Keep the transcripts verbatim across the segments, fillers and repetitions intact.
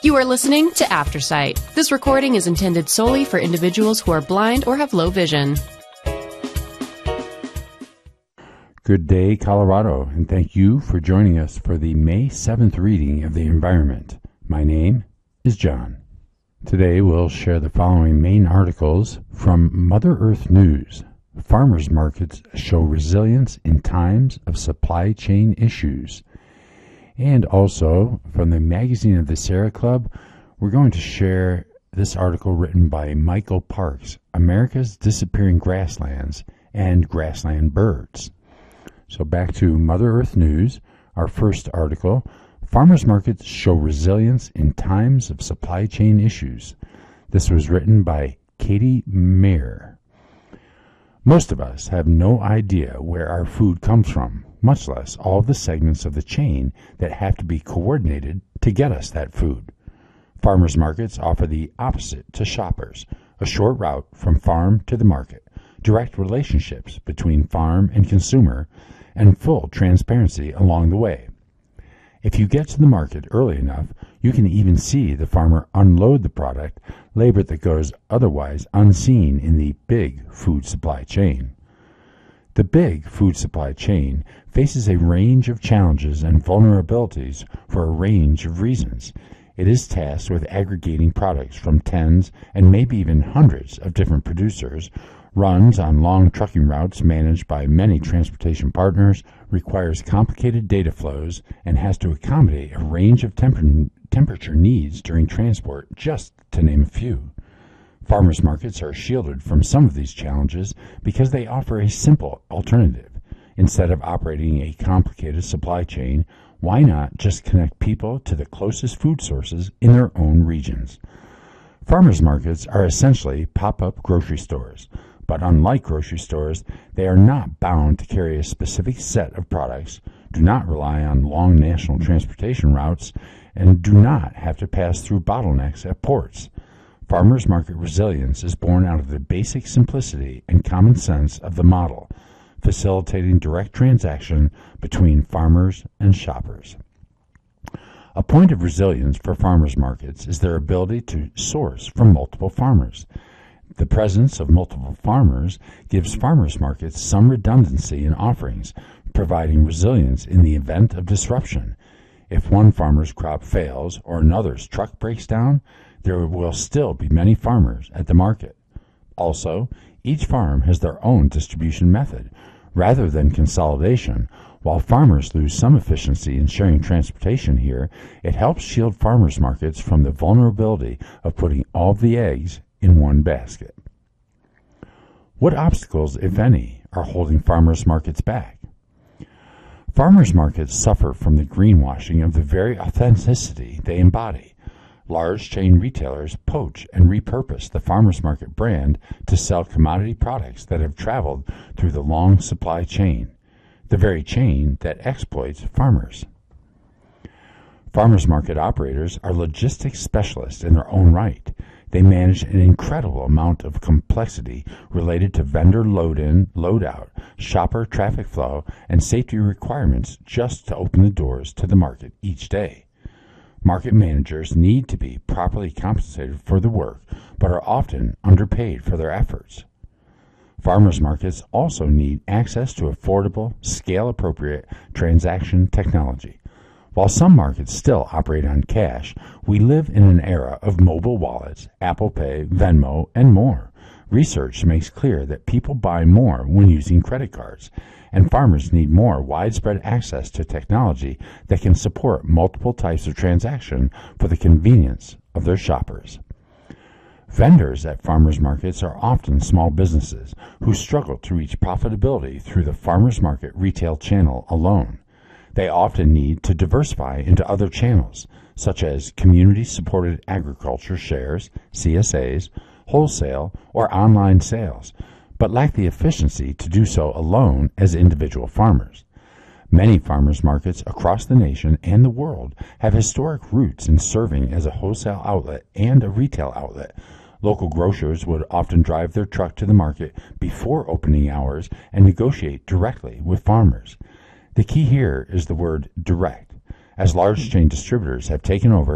You are listening to Aftersight. This recording is intended solely for individuals who are blind or have low vision. Good day, Colorado, and thank you for joining us for the May seventh reading of the Environment. My name is John. Today we'll share the following main articles from Mother Earth News. Farmers markets show resilience in times of supply chain issues. And also, from the Magazine of the Sierra Club, we're going to share this article written by Michael Parks, America's Disappearing Grasslands and Grassland Birds. So back to Mother Earth News, our first article, Farmers markets show resilience in times of supply chain issues. This was written by Katie Mayer. Most of us have no idea where our food comes from, much less all the segments of the chain that have to be coordinated to get us that food. Farmers markets offer the opposite to shoppers, a short route from farm to the market, direct relationships between farm and consumer, and full transparency along the way. If you get to the market early enough, you can even see the farmer unload the product, labor that goes otherwise unseen in the big food supply chain. The big food supply chain faces a range of challenges and vulnerabilities for a range of reasons. It is tasked with aggregating products from tens and maybe even hundreds of different producers, runs on long trucking routes managed by many transportation partners, requires complicated data flows, and has to accommodate a range of temper- temperature needs during transport, just to name a few. Farmers markets are shielded from some of these challenges because they offer a simple alternative. Instead of operating a complicated supply chain, why not just connect people to the closest food sources in their own regions? Farmers markets are essentially pop-up grocery stores, but unlike grocery stores, they are not bound to carry a specific set of products, do not rely on long national transportation routes, and do not have to pass through bottlenecks at ports. Farmers market resilience is born out of the basic simplicity and common sense of the model, facilitating direct transaction between farmers and shoppers. A point of resilience for farmers markets is their ability to source from multiple farmers. The presence of multiple farmers gives farmers markets some redundancy in offerings, providing resilience in the event of disruption. If one farmer's crop fails or another's truck breaks down, there will still be many farmers at the market. Also, each farm has their own distribution method. Rather than consolidation, while farmers lose some efficiency in sharing transportation here, it helps shield farmers markets from the vulnerability of putting all the eggs in one basket. What obstacles, if any, are holding farmers markets back? Farmers markets suffer from the greenwashing of the very authenticity they embody. Large chain retailers poach and repurpose the farmers market brand to sell commodity products that have traveled through the long supply chain, the very chain that exploits farmers. Farmers market operators are logistics specialists in their own right. They manage an incredible amount of complexity related to vendor load-in, load-out, shopper traffic flow, and safety requirements just to open the doors to the market each day. Market managers need to be properly compensated for the work, but are often underpaid for their efforts. Farmers markets also need access to affordable, scale-appropriate transaction technology. While some markets still operate on cash, we live in an era of mobile wallets, Apple Pay, Venmo, and more. Research makes clear that people buy more when using credit cards, and farmers need more widespread access to technology that can support multiple types of transaction for the convenience of their shoppers. Vendors at farmers markets are often small businesses who struggle to reach profitability through the farmers market retail channel alone. They often need to diversify into other channels, such as community-supported agriculture shares, C S As, wholesale, or online sales, but lack the efficiency to do so alone as individual farmers. Many farmers markets across the nation and the world have historic roots in serving as a wholesale outlet and a retail outlet. Local grocers would often drive their truck to the market before opening hours and negotiate directly with farmers. The key here is the word direct. As large chain distributors have taken over,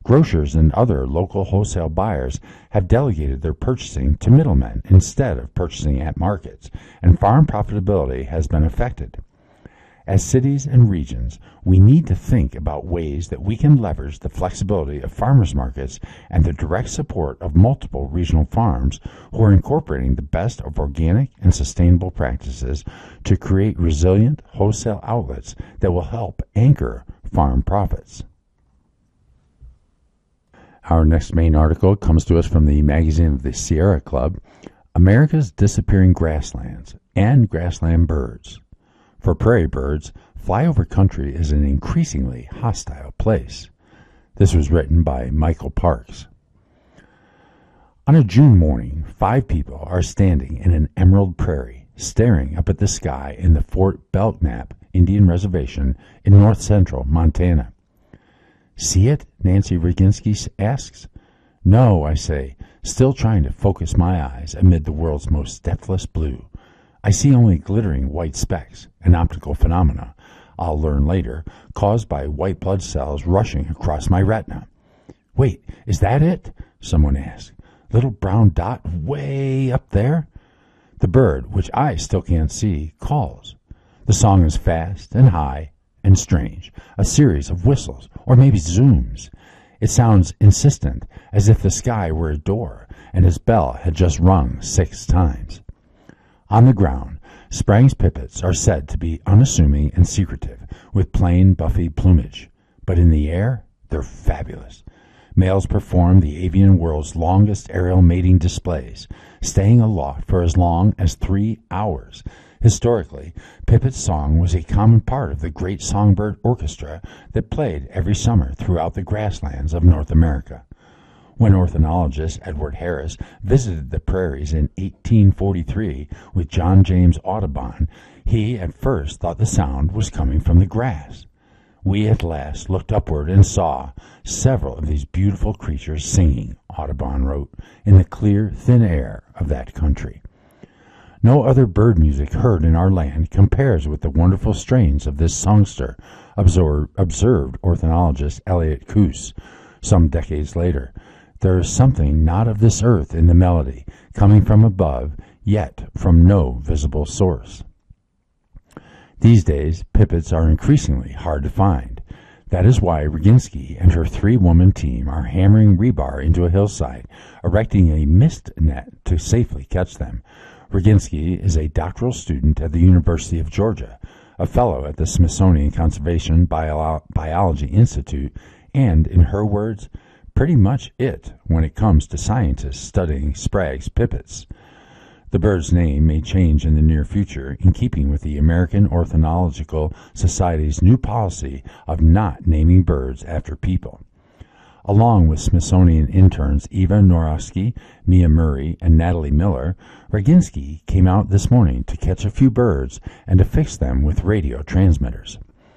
Grocers and other local wholesale buyers have delegated their purchasing to middlemen instead of purchasing at markets, and farm profitability has been affected. As cities and regions, we need to think about ways that we can leverage the flexibility of farmers markets and the direct support of multiple regional farms who are incorporating the best of organic and sustainable practices to create resilient wholesale outlets that will help anchor farm profits. Our next main article comes to us from the magazine of the Sierra Club, America's Disappearing Grasslands and Grassland Birds. For prairie birds, flyover country is an increasingly hostile place. This was written by Michael Parks. On a June morning, five people are standing in an emerald prairie, staring up at the sky in the Fort Belknap Indian Reservation in north-central Montana. See it? Nancy Roginski asks. No, I say, still trying to focus my eyes amid the world's most depthless blue. I see only glittering white specks, an optical phenomena, I'll learn later, caused by white blood cells rushing across my retina. Wait, is that it? Someone asks. Little brown dot way up there? The bird, which I still can't see, calls. The song is fast and high and strange, a series of whistles, or maybe zooms. It sounds insistent, as if the sky were a door and his bell had just rung six times. On the ground, Sprague's pipits are said to be unassuming and secretive, with plain buffy plumage. But in the air, they're fabulous. Males perform the avian world's longest aerial mating displays, staying aloft for as long as three hours. Historically, pipit's song was a common part of the great songbird orchestra that played every summer throughout the grasslands of North America. When ornithologist Edward Harris visited the prairies in eighteen forty-three with John James Audubon, he at first thought the sound was coming from the grass. We at last looked upward and saw several of these beautiful creatures singing, Audubon wrote, in the clear, thin air of that country. No other bird music heard in our land compares with the wonderful strains of this songster, observed, observed ornithologist Elliott Coos some decades later. There is something not of this earth in the melody, coming from above, yet from no visible source. These days, pipits are increasingly hard to find. That is why Roginski and her three-woman team are hammering rebar into a hillside, erecting a mist net to safely catch them. Roginski is a doctoral student at the University of Georgia, a fellow at the Smithsonian Conservation Bio- Biology Institute, and, in her words, pretty much it when it comes to scientists studying Sprague's pipits. The bird's name may change in the near future in keeping with the American Ornithological Society's new policy of not naming birds after people. Along with Smithsonian interns Eva Norowski, Mia Murray, and Natalie Miller, Roginski came out this morning to catch a few birds and to fix them with radio transmitters.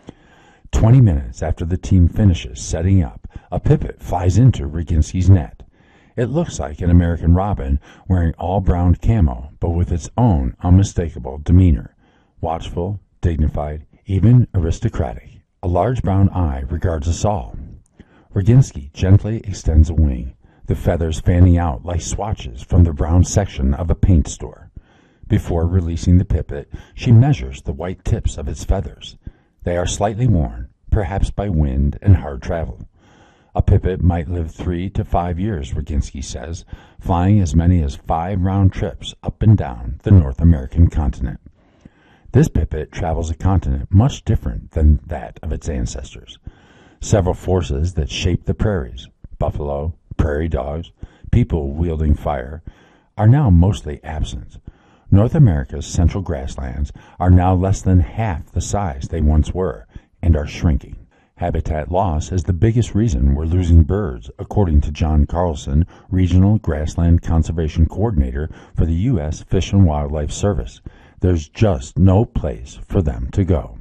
Twenty minutes after the team finishes setting up, a pipit flies into Roginski's net. It looks like an American robin wearing all brown camo, but with its own unmistakable demeanor. Watchful, dignified, even aristocratic. A large brown eye regards us all. Roginski gently extends a wing, the feathers fanning out like swatches from the brown section of a paint store. Before releasing the pipit, she measures the white tips of its feathers. They are slightly worn, perhaps by wind and hard travel. A pipit might live three to five years, Roginski says, flying as many as five round trips up and down the North American continent. This pipit travels a continent much different than that of its ancestors. Several forces that shape the prairies, buffalo, prairie dogs, people wielding fire, are now mostly absent. North America's central grasslands are now less than half the size they once were and are shrinking. Habitat loss is the biggest reason we're losing birds, according to John Carlson, Regional Grassland Conservation Coordinator for the U S Fish and Wildlife Service. There's just no place for them to go.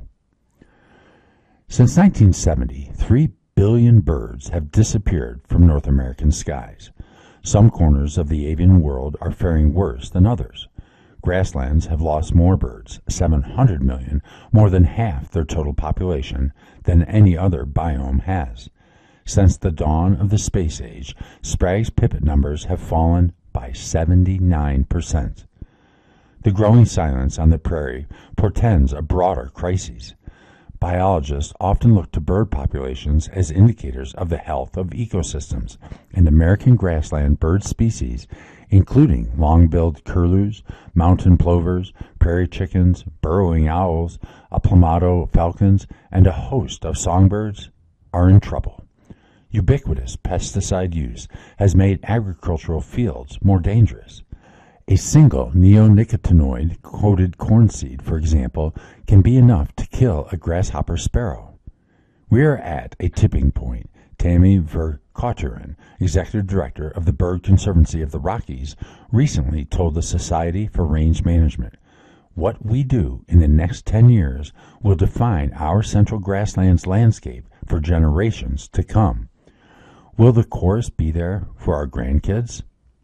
Since nineteen seventy, three billion birds have disappeared from North American skies. Some corners of the avian world are faring worse than others. Grasslands have lost more birds, seven hundred million, more than half their total population, than any other biome has. Since the dawn of the space age, Sprague's pipit numbers have fallen by seventy-nine percent. The growing silence on the prairie portends a broader crisis. Biologists often look to bird populations as indicators of the health of ecosystems, and American grassland bird species, including long-billed curlews, mountain plovers, prairie chickens, burrowing owls, aplomado falcons, and a host of songbirds, are in trouble. Ubiquitous pesticide use has made agricultural fields more dangerous. A single neonicotinoid-coated corn seed, for example, can be enough to kill a grasshopper sparrow. We are at a tipping point. Tammy Vercauteren, Executive Director of the Bird Conservancy of the Rockies, recently told the Society for Range Management, "What we do in the next ten years will define our central grasslands landscape for generations to come. Will the chorus be there for our grandkids?"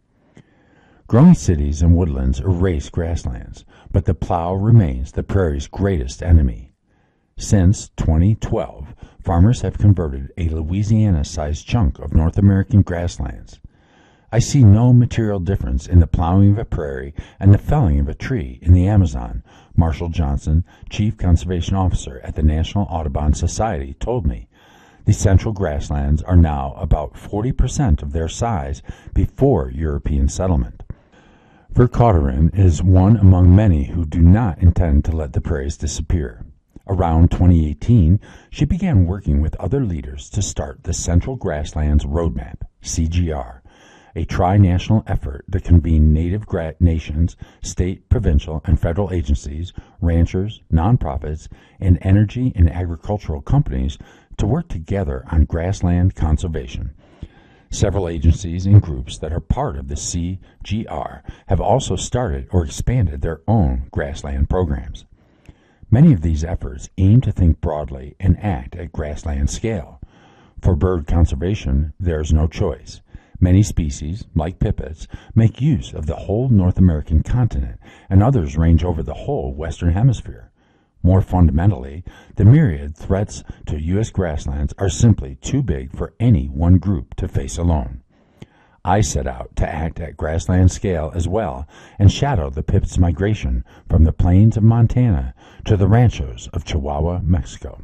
Growing cities and woodlands erase grasslands, but the plow remains the prairie's greatest enemy. Since twenty twelve, farmers have converted a Louisiana-sized chunk of North American grasslands. I see no material difference in the plowing of a prairie and the felling of a tree in the Amazon, Marshall Johnson, Chief Conservation Officer at the National Audubon Society, told me. The central grasslands are now about forty percent of their size before European settlement. Vercauteren is one among many who do not intend to let the prairies disappear. Around twenty eighteen, she began working with other leaders to start the Central Grasslands Roadmap, C G R, a tri-national effort to convene native gra- nations, state, provincial, and federal agencies, ranchers, nonprofits, and energy and agricultural companies to work together on grassland conservation. Several agencies and groups that are part of the C G R have also started or expanded their own grassland programs. Many of these efforts aim to think broadly and act at grassland scale. For bird conservation, there is no choice. Many species, like pipits, make use of the whole North American continent, and others range over the whole Western Hemisphere. More fundamentally, the myriad threats to U S grasslands are simply too big for any one group to face alone. I set out to act at grassland scale as well and shadow the pipit's migration from the plains of Montana to the ranchos of Chihuahua, Mexico.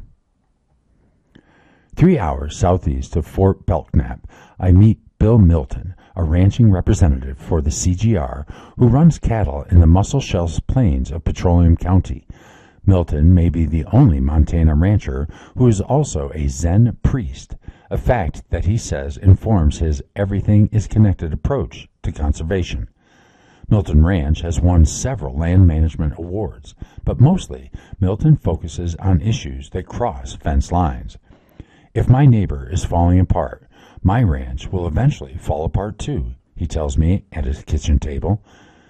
Three hours southeast of Fort Belknap, I meet Bill Milton, a ranching representative for the C G R who runs cattle in the Muscle Shoals Plains of Petroleum County. Milton may be the only Montana rancher who is also a Zen priest, a fact that he says informs his everything-is-connected approach to conservation. Milton Ranch has won several land management awards, but mostly Milton focuses on issues that cross fence lines. If my neighbor is falling apart, my ranch will eventually fall apart too, he tells me at his kitchen table.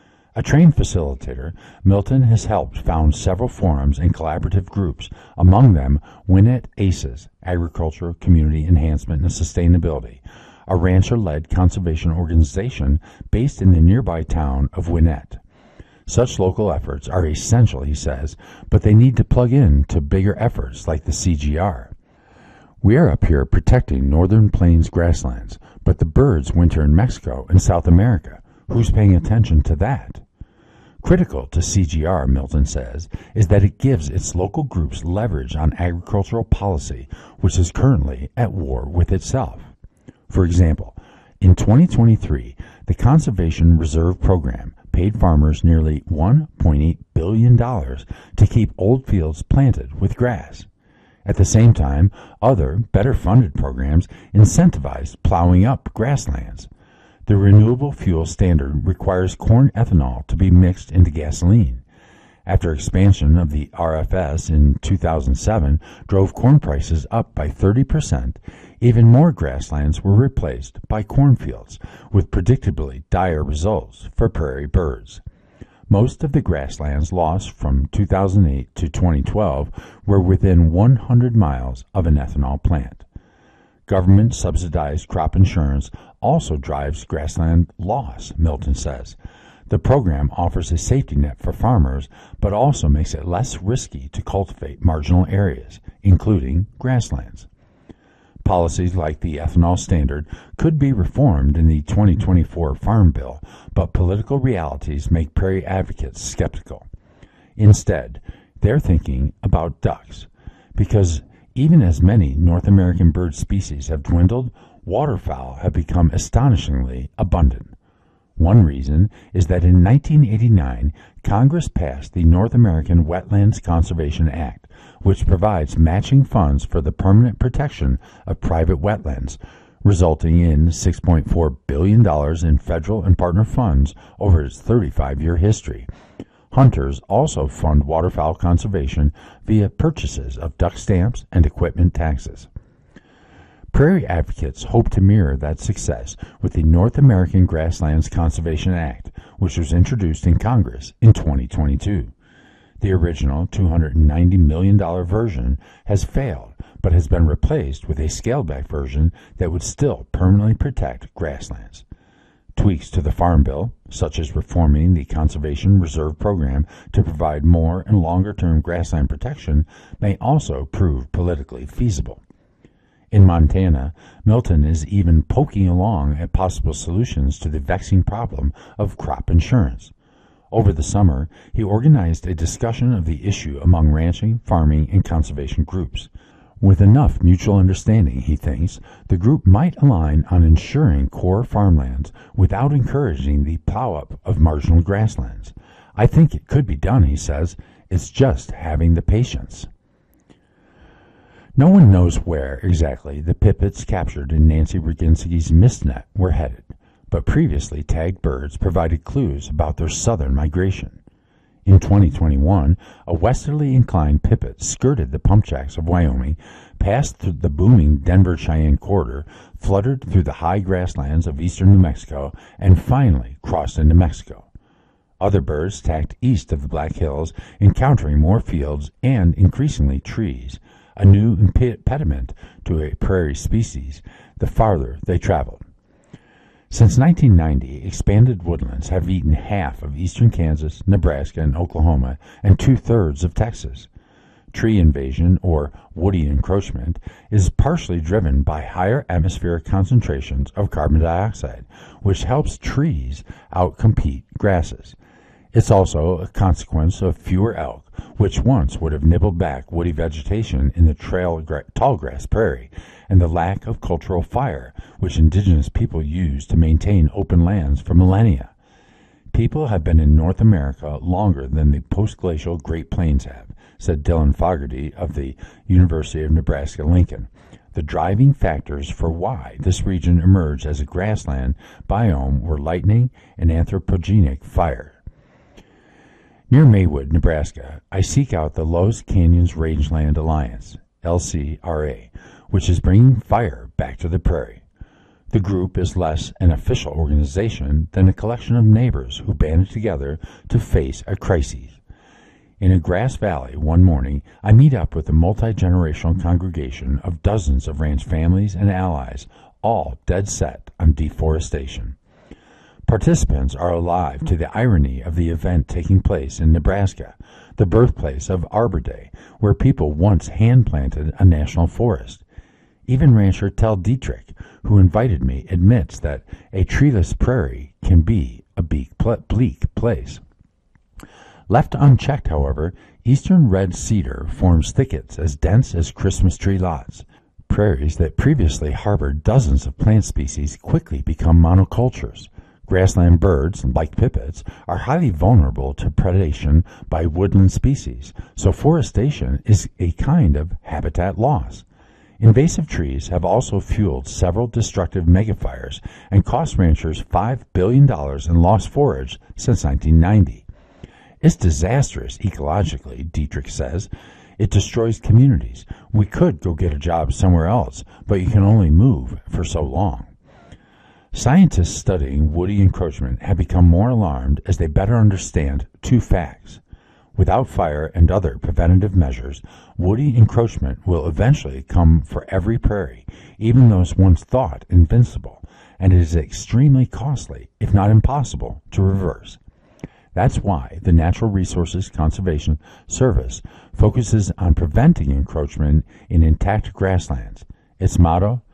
A trained facilitator, Milton has helped found several forums and collaborative groups, among them Winnett ACES, Agriculture, Community Enhancement and Sustainability, a rancher-led conservation organization based in the nearby town of Winnett. Such local efforts are essential, he says, but they need to plug in to bigger efforts like the C G R. We are up here protecting northern plains grasslands, but the birds winter in Mexico and South America. Who's paying attention to that? Critical to C G R, Milton says, is that it gives its local groups leverage on agricultural policy, which is currently at war with itself. For example, in twenty twenty-three, the Conservation Reserve Program paid farmers nearly one point eight billion dollars to keep old fields planted with grass. At the same time, other, better-funded programs incentivized plowing up grasslands. The renewable fuel standard requires corn ethanol to be mixed into gasoline. After expansion of the R F S in two thousand seven drove corn prices up by thirty percent, even more grasslands were replaced by cornfields, with predictably dire results for prairie birds. Most of the grasslands lost from two thousand eight to twenty twelve were within one hundred miles of an ethanol plant. Government-subsidized crop insurance also drives grassland loss, Milton says. The program offers a safety net for farmers, but also makes it less risky to cultivate marginal areas, including grasslands. Policies like the ethanol standard could be reformed in the twenty twenty-four Farm Bill, but political realities make prairie advocates skeptical. Instead, they're thinking about ducks, because even as many North American bird species have dwindled, waterfowl have become astonishingly abundant. One reason is that in nineteen eighty-nine, Congress passed the North American Wetlands Conservation Act, which provides matching funds for the permanent protection of private wetlands, resulting in six point four billion dollars in federal and partner funds over its thirty-five-year history. Hunters also fund waterfowl conservation via purchases of duck stamps and equipment taxes. Prairie advocates hope to mirror that success with the North American Grasslands Conservation Act, which was introduced in Congress in twenty twenty-two. The original two hundred ninety million dollars version has failed, but has been replaced with a scaled-back version that would still permanently protect grasslands. Tweaks to the Farm Bill, such as reforming the Conservation Reserve Program to provide more and longer-term grassland protection, may also prove politically feasible. In Montana, Milton is even poking along at possible solutions to the vexing problem of crop insurance. Over the summer, he organized a discussion of the issue among ranching, farming, and conservation groups. With enough mutual understanding, he thinks, the group might align on insuring core farmlands without encouraging the plow-up of marginal grasslands. I think it could be done, he says. It's just having the patience. No one knows where exactly the pipits captured in Nancy Roginski's mist net were headed, but previously tagged birds provided clues about their southern migration. In twenty twenty-one, a westerly inclined pipit skirted the pumpjacks of Wyoming, passed through the booming Denver-Cheyenne corridor, fluttered through the high grasslands of eastern New Mexico, and finally crossed into Mexico. Other birds tacked east of the Black Hills, encountering more fields and, increasingly, trees, a new impediment to a prairie species the farther they traveled. Since nineteen ninety, expanded woodlands have eaten half of eastern Kansas, Nebraska, and Oklahoma, and two-thirds of Texas. Tree invasion, or woody encroachment, is partially driven by higher atmospheric concentrations of carbon dioxide, which helps trees outcompete grasses. It's also a consequence of fewer elk, which once would have nibbled back woody vegetation in the trail gra- tallgrass prairie, and the lack of cultural fire, which indigenous people used to maintain open lands for millennia. People have been in North America longer than the post-glacial Great Plains have, said Dylan Fogarty of the University of Nebraska-Lincoln. The driving factors for why this region emerged as a grassland biome were lightning and anthropogenic fire. Near Maywood, Nebraska, I seek out the Loess Canyons Rangeland Alliance, L C R A, which is bringing fire back to the prairie. The group is less an official organization than a collection of neighbors who banded together to face a crisis. In a grass valley one morning, I meet up with a multi-generational congregation of dozens of ranch families and allies, all dead set on deforestation. Participants are alive to the irony of the event taking place in Nebraska, the birthplace of Arbor Day, where people once hand-planted a national forest. Even rancher Tel Dietrich, who invited me, admits that a treeless prairie can be a bleak place. Left unchecked, however, eastern red cedar forms thickets as dense as Christmas tree lots. Prairies that previously harbored dozens of plant species quickly become monocultures. Grassland birds, like pipits, are highly vulnerable to predation by woodland species, so forestation is a kind of habitat loss. Invasive trees have also fueled several destructive megafires and cost ranchers five billion dollars in lost forage since nineteen ninety. It's disastrous ecologically, Dietrich says. It destroys communities. We could go get a job somewhere else, but you can only move for so long. Scientists studying woody encroachment have become more alarmed as they better understand two facts. Without fire and other preventative measures, woody encroachment will eventually come for every prairie, even those once thought invincible, and it is extremely costly, if not impossible, to reverse. That's why the Natural Resources Conservation Service focuses on preventing encroachment in intact grasslands. Its motto,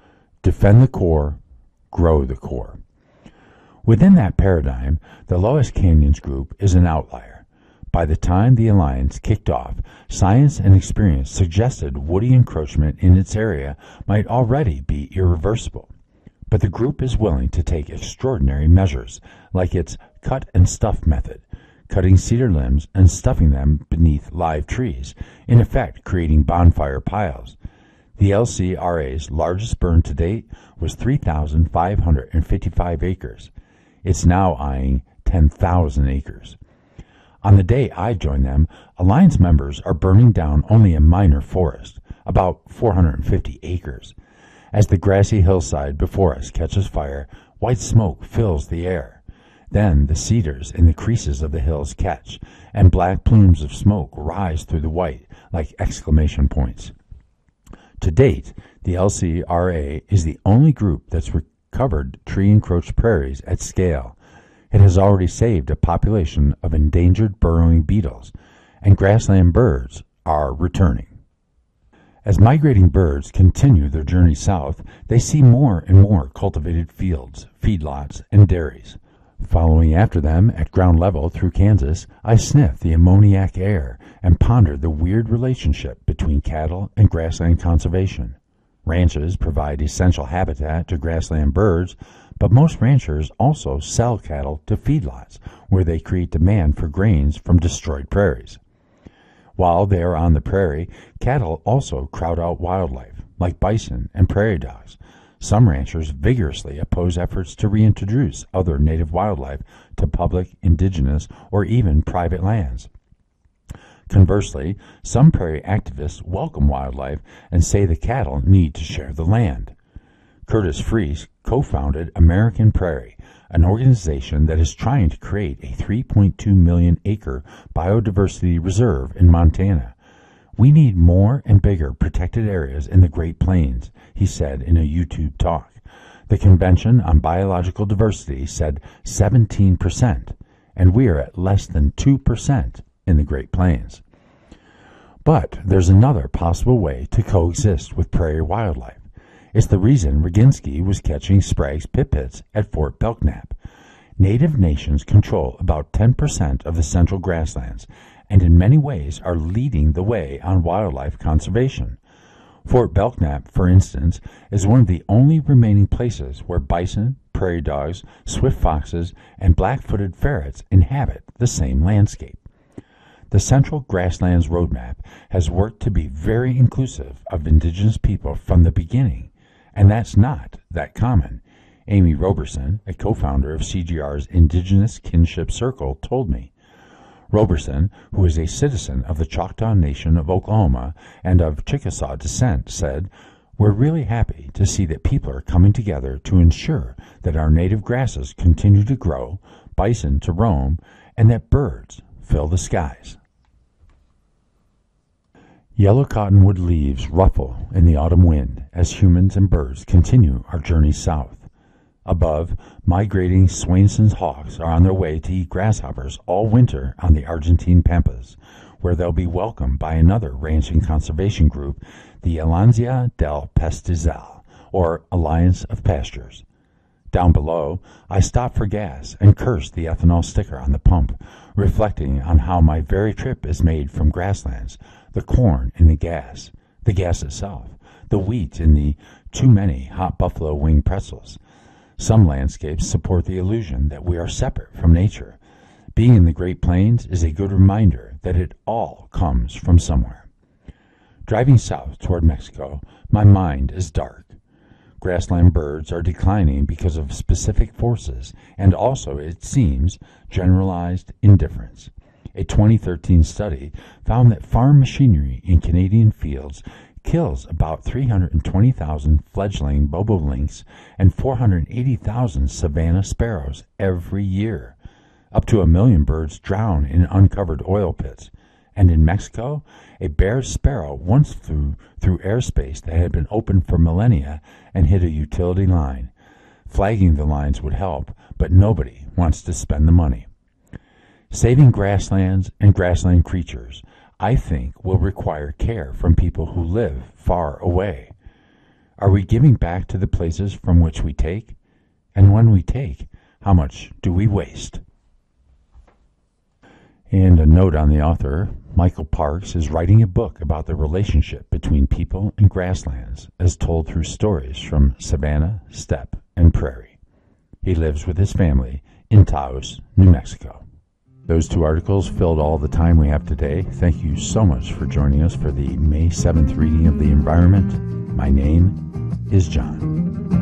defend the core, grow the core. Within that paradigm, the Loess Canyons Group is an outlier. By the time the alliance kicked off, science and experience suggested woody encroachment in its area might already be irreversible. But the group is willing to take extraordinary measures, like its cut and stuff method, cutting cedar limbs and stuffing them beneath live trees, in effect creating bonfire piles. The L C R A's largest burn to date was three thousand five hundred fifty-five acres. It's now eyeing ten thousand acres. On the day I joined them, Alliance members are burning down only a minor forest, about four hundred fifty acres. As the grassy hillside before us catches fire, white smoke fills the air. Then the cedars in the creases of the hills catch, and black plumes of smoke rise through the white like exclamation points. To date, the L C R A is the only group that's recovered tree-encroached prairies at scale. It has already saved a population of endangered burrowing beetles, and grassland birds are returning. As migrating birds continue their journey south, they see more and more cultivated fields, feedlots, and dairies. Following after them at ground level through Kansas, I sniffed the ammoniac air and pondered the weird relationship between cattle and grassland conservation. Ranches provide essential habitat to grassland birds, but most ranchers also sell cattle to feedlots, where they create demand for grains from destroyed prairies. While they are on the prairie, cattle also crowd out wildlife, like bison and prairie dogs. Some ranchers vigorously oppose efforts to reintroduce other native wildlife to public, indigenous, or even private lands. Conversely, some prairie activists welcome wildlife and say the cattle need to share the land. Curtis Freese co-founded American Prairie, an organization that is trying to create a three point two million acre biodiversity reserve in Montana. We need more and bigger protected areas in the Great Plains, he said in a YouTube talk. The Convention on Biological Diversity said seventeen percent, and we are at less than two percent in the Great Plains. But there's another possible way to coexist with prairie wildlife. It's the reason Roginski was catching Sprague's pipits at Fort Belknap. Native nations control about ten percent of the central grasslands, and in many ways are leading the way on wildlife conservation. Fort Belknap, for instance, is one of the only remaining places where bison, prairie dogs, swift foxes, and black-footed ferrets inhabit the same landscape. The Central Grasslands Roadmap has worked to be very inclusive of indigenous people from the beginning, and that's not that common. Amy Roberson, a co-founder of C G R's Indigenous Kinship Circle, told me. Roberson, who is a citizen of the Choctaw Nation of Oklahoma and of Chickasaw descent, said, "We're really happy to see that people are coming together to ensure that our native grasses continue to grow, bison to roam, and that birds fill the skies." Yellow cottonwood leaves ruffle in the autumn wind as humans and birds continue our journey south. Above, migrating Swainson's hawks are on their way to eat grasshoppers all winter on the Argentine pampas, where they'll be welcomed by another ranching conservation group, the Alianza del Pastizal, or Alliance of Pastures. Down below, I stopped for gas and cursed the ethanol sticker on the pump, reflecting on how my very trip is made from grasslands, the corn in the gas, the gas itself, the wheat in the too many hot buffalo wing pretzels. Some landscapes support the illusion that we are separate from nature. Being in the Great Plains is a good reminder that it all comes from somewhere. Driving south toward Mexico, my mind is dark. Grassland birds are declining because of specific forces and also, it seems, generalized indifference. A twenty thirteen study found that farm machinery in Canadian fields kills about three hundred twenty thousand fledgling bobolinks and four hundred eighty thousand savanna sparrows every year. Up to a million birds drown in uncovered oil pits. And in Mexico, a bare sparrow once flew through airspace that had been open for millennia and hit a utility line. Flagging the lines would help, but nobody wants to spend the money. Saving grasslands and grassland creatures, I think, will require care from people who live far away. Are we giving back to the places from which we take? And when we take, how much do we waste? And a note on the author, Michael Parks is writing a book about the relationship between people and grasslands as told through stories from savanna, steppe, and prairie. He lives with his family in Taos, New Mexico. Those two articles filled all the time we have today. Thank you so much for joining us for the May seventh reading of The Environment. My name is John.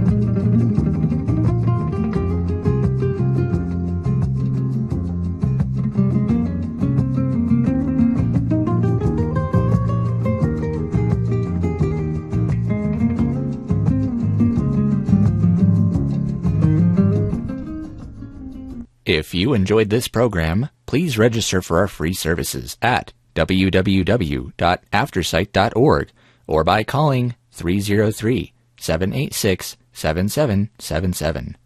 If you enjoyed this program, please register for our free services at w w w dot aftersight dot org or by calling three oh three, seven eight six, seven seven seven seven.